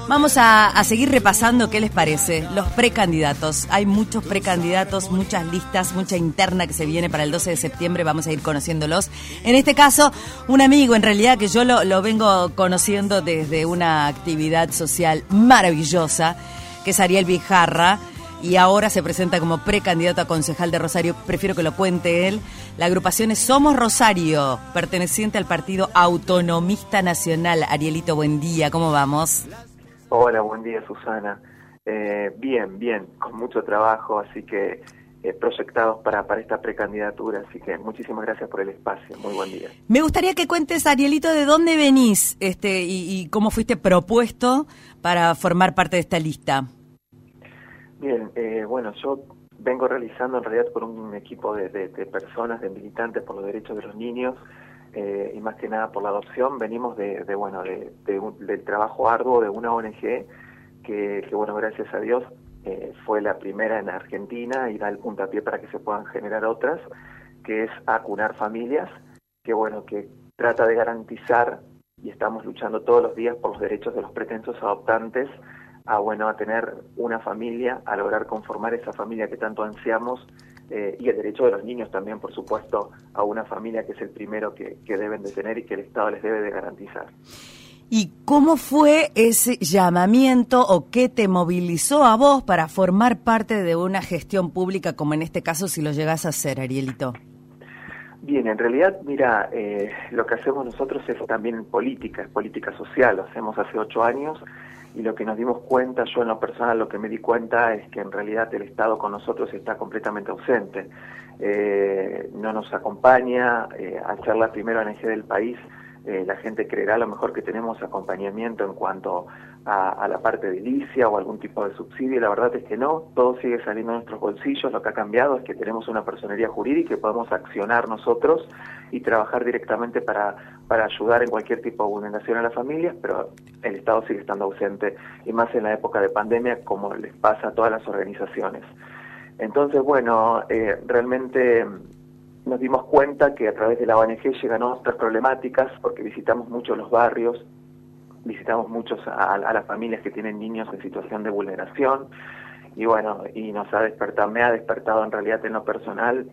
Vamos a seguir repasando qué les parece. Los precandidatos. Hay muchos precandidatos, muchas listas, mucha interna que se viene para el 12 de septiembre. Vamos a ir conociéndolos. En este caso, un amigo, en realidad, que yo lo vengo conociendo desde una actividad social maravillosa, que es Ariel Bijarra, y ahora se presenta como precandidato a concejal de Rosario. Prefiero que lo cuente él. La agrupación es Somos Rosario, perteneciente al Partido Autonomista Nacional. Arielito, buen día, ¿cómo vamos? Hola, buen día, Susana. Bien, con mucho trabajo, así que proyectados para esta precandidatura, así que muchísimas gracias por el espacio, muy buen día. Me gustaría que cuentes, Arielito, de dónde venís y cómo fuiste propuesto para formar parte de esta lista. Bien, bueno, yo vengo realizando en realidad por un equipo de personas, de militantes por los derechos de los niños, y más que nada por la adopción. Venimos del trabajo arduo de una ONG que bueno, gracias a Dios fue la primera en Argentina y da el puntapié para que se puedan generar otras, que es Acunar Familias, que bueno, que trata de garantizar, y estamos luchando todos los días por los derechos de los pretensos adoptantes a tener una familia, a lograr conformar esa familia que tanto ansiamos, y el derecho de los niños también, por supuesto, a una familia que es el primero que deben de tener y que el Estado les debe de garantizar. ¿Y cómo fue ese llamamiento o qué te movilizó a vos para formar parte de una gestión pública, como en este caso si lo llegás a hacer, Arielito? Bien, en realidad, mira, lo que hacemos nosotros es también política, es política social, lo hacemos hace 8 años, y lo que nos dimos cuenta, yo en lo personal lo que me di cuenta es que en realidad el Estado con nosotros está completamente ausente. No nos acompaña, al ser la primera ONG del país, la gente creerá a lo mejor que tenemos acompañamiento en cuanto a la parte de edilicia o algún tipo de subsidio, y la verdad es que no, todo sigue saliendo de nuestros bolsillos. Lo que ha cambiado es que tenemos una personería jurídica y podemos accionar nosotros y trabajar directamente para ayudar en cualquier tipo de vulneración a las familias, pero el Estado sigue estando ausente, y más en la época de pandemia, como les pasa a todas las organizaciones. Entonces, bueno, realmente nos dimos cuenta que a través de la ONG llegan otras problemáticas, porque visitamos mucho los barrios, visitamos muchos a las familias que tienen niños en situación de vulneración, y bueno, y me ha despertado en realidad en lo personal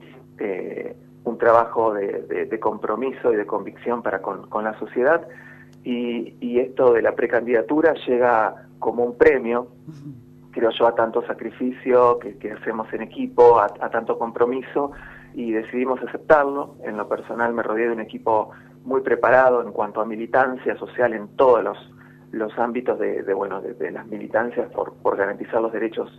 un trabajo de compromiso y de convicción para con la sociedad, y esto de la precandidatura llega como un premio, creo yo, a tanto sacrificio que hacemos en equipo, a tanto compromiso, y decidimos aceptarlo. En lo personal me rodeé de un equipo muy preparado en cuanto a militancia social en todos los ámbitos de las militancias por garantizar los derechos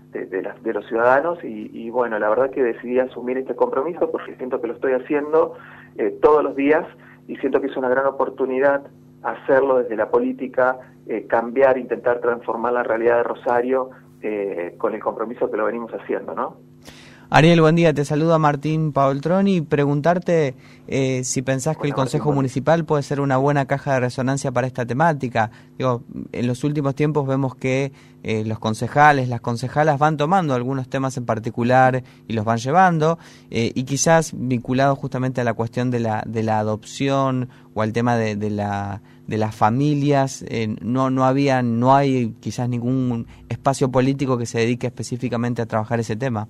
de los ciudadanos, y bueno, la verdad que decidí asumir este compromiso porque siento que lo estoy haciendo todos los días, y siento que es una gran oportunidad hacerlo desde la política, cambiar, intentar transformar la realidad de Rosario con el compromiso que lo venimos haciendo, ¿no? Ariel, buen día, te saluda Martín Paoltroni, y preguntarte si pensás que el Consejo Municipal puede ser una buena caja de resonancia para esta temática. Digo, en los últimos tiempos vemos que los concejales, las concejalas van tomando algunos temas en particular y los van llevando, y quizás vinculados justamente a la cuestión de la adopción o al tema de las familias, no hay quizás ningún espacio político que se dedique específicamente a trabajar ese tema.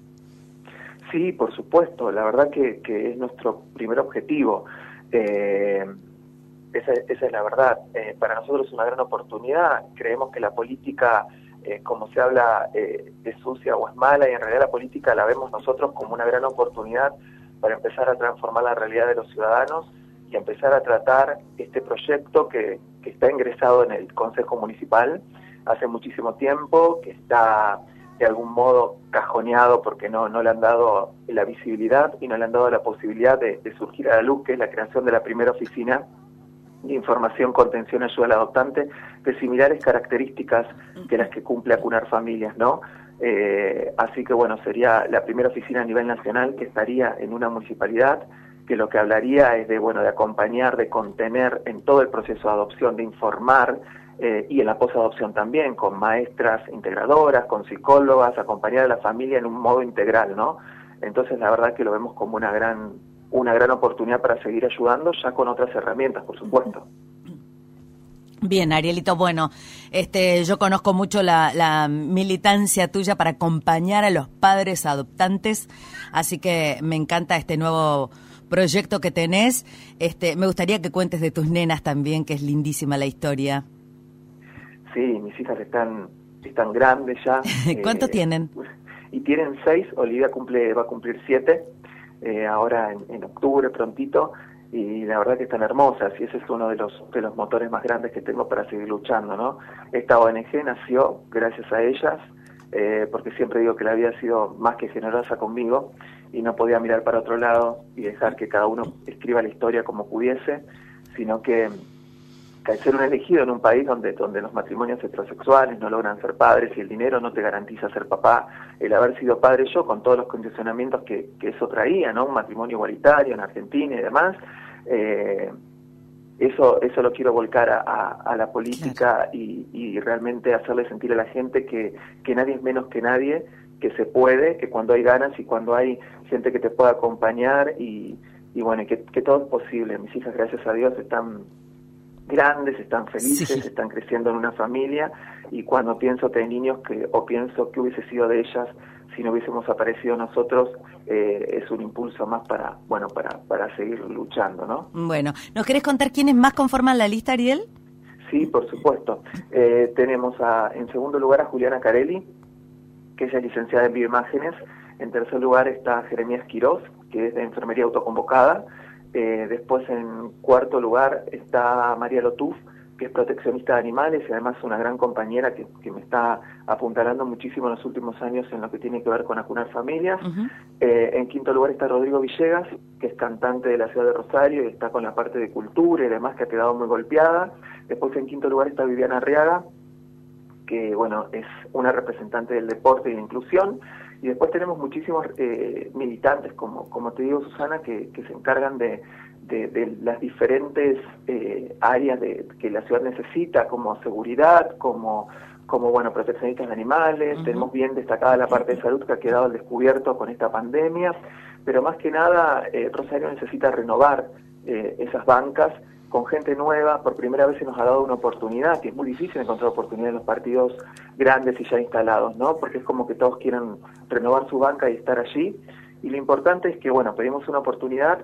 Sí, por supuesto, la verdad que es nuestro primer objetivo, esa es la verdad. Para nosotros es una gran oportunidad. Creemos que la política, como se habla, es sucia o es mala, y en realidad la política la vemos nosotros como una gran oportunidad para empezar a transformar la realidad de los ciudadanos y empezar a tratar este proyecto que está ingresado en el Consejo Municipal hace muchísimo tiempo, que está de algún modo cajoneado porque no le han dado la visibilidad y no le han dado la posibilidad de surgir a la luz, que es la creación de la primera oficina de información, contención y ayuda al adoptante, de similares características que las que cumple Acunar Familias, ¿no? Así que bueno, sería la primera oficina a nivel nacional que estaría en una municipalidad, que lo que hablaría es de acompañar, de contener en todo el proceso de adopción, de informar, y en la posadopción también, con maestras integradoras, con psicólogas, acompañar a la familia en un modo integral, ¿no? Entonces la verdad que lo vemos como una gran oportunidad para seguir ayudando, ya con otras herramientas, por supuesto. Bien, Arielito, bueno, yo conozco mucho la militancia tuya para acompañar a los padres adoptantes, así que me encanta este nuevo proyecto que tenés. Me gustaría que cuentes de tus nenas también, que es lindísima la historia. Sí, mis hijas están grandes ya. ¿Cuántos tienen? Y tienen 6, Olivia va a cumplir 7, ahora en octubre, prontito. Y la verdad que están hermosas, y ese es uno de los motores más grandes que tengo para seguir luchando, ¿no? Esta ONG nació gracias a ellas, porque siempre digo que la vida ha sido más que generosa conmigo, y no podía mirar para otro lado y dejar que cada uno escriba la historia como pudiese, sino que al ser un elegido en un país donde los matrimonios heterosexuales no logran ser padres y el dinero no te garantiza ser papá, el haber sido padre yo, con todos los condicionamientos que eso traía, ¿no? Un matrimonio igualitario en Argentina y demás, eso lo quiero volcar a la política, claro. y realmente hacerle sentir a la gente que nadie es menos que nadie, que se puede, que cuando hay ganas y cuando hay gente que te pueda acompañar y bueno, que todo es posible. Mis hijas, gracias a Dios, están grandes, están felices, sí. Están creciendo en una familia, y cuando pienso de niños pienso que hubiese sido de ellas si no hubiésemos aparecido nosotros, es un impulso más para seguir luchando, ¿no? Bueno, ¿nos querés contar quiénes más conforman la lista, Ariel? Sí, por supuesto. Tenemos en segundo lugar a Juliana Carelli, que ella es licenciada en bioimágenes. En tercer lugar está Jeremías Quirós, que es de enfermería autoconvocada. Después en cuarto lugar está María Lotuf, que es proteccionista de animales y además una gran compañera que me está apuntalando muchísimo en los últimos años en lo que tiene que ver con acunar familias. Uh-huh. En quinto lugar está Rodrigo Villegas, que es cantante de la ciudad de Rosario y está con la parte de cultura y demás, que ha quedado muy golpeada. Después en quinto lugar está Viviana Arriaga, que bueno, es una representante del deporte y la inclusión. Y después tenemos muchísimos militantes, como te digo, Susana, que se encargan de las diferentes áreas que la ciudad necesita, como seguridad, como proteccionistas de animales. Uh-huh. Tenemos bien destacada la parte de salud que ha quedado al descubierto con esta pandemia, pero más que nada Rosario necesita renovar esas bancas con gente nueva. Por primera vez se nos ha dado una oportunidad, que es muy difícil encontrar oportunidad en los partidos grandes y ya instalados, ¿no? Porque es como que todos quieren renovar su banca y estar allí, y lo importante es que, bueno, pedimos una oportunidad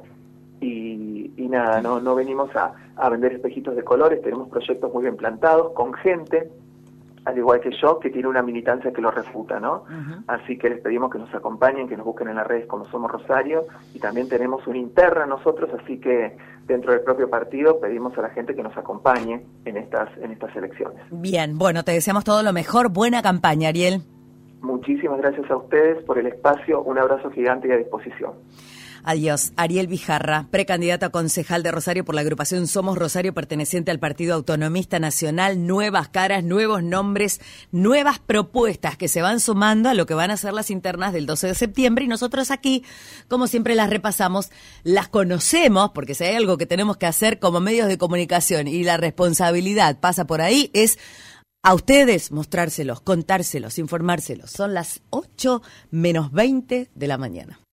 y nada, no venimos a vender espejitos de colores, tenemos proyectos muy bien plantados, con gente, al igual que yo, que tiene una militancia que lo refuta, ¿no? Uh-huh. Así que les pedimos que nos acompañen, que nos busquen en las redes como Somos Rosario, y también tenemos una interna nosotros, así que dentro del propio partido pedimos a la gente que nos acompañe en estas elecciones. Bien, bueno, te deseamos todo lo mejor, buena campaña, Ariel. Muchísimas gracias a ustedes por el espacio, un abrazo gigante y a disposición. Adiós. Ariel Bijarra, precandidato a concejal de Rosario por la agrupación Somos Rosario, perteneciente al Partido Autonomista Nacional. Nuevas caras, nuevos nombres, nuevas propuestas que se van sumando a lo que van a ser las internas del 12 de septiembre. Y nosotros aquí, como siempre, las repasamos, las conocemos, porque si hay algo que tenemos que hacer como medios de comunicación y la responsabilidad pasa por ahí, es a ustedes mostrárselos, contárselos, informárselos. Son las 8:20 de la mañana.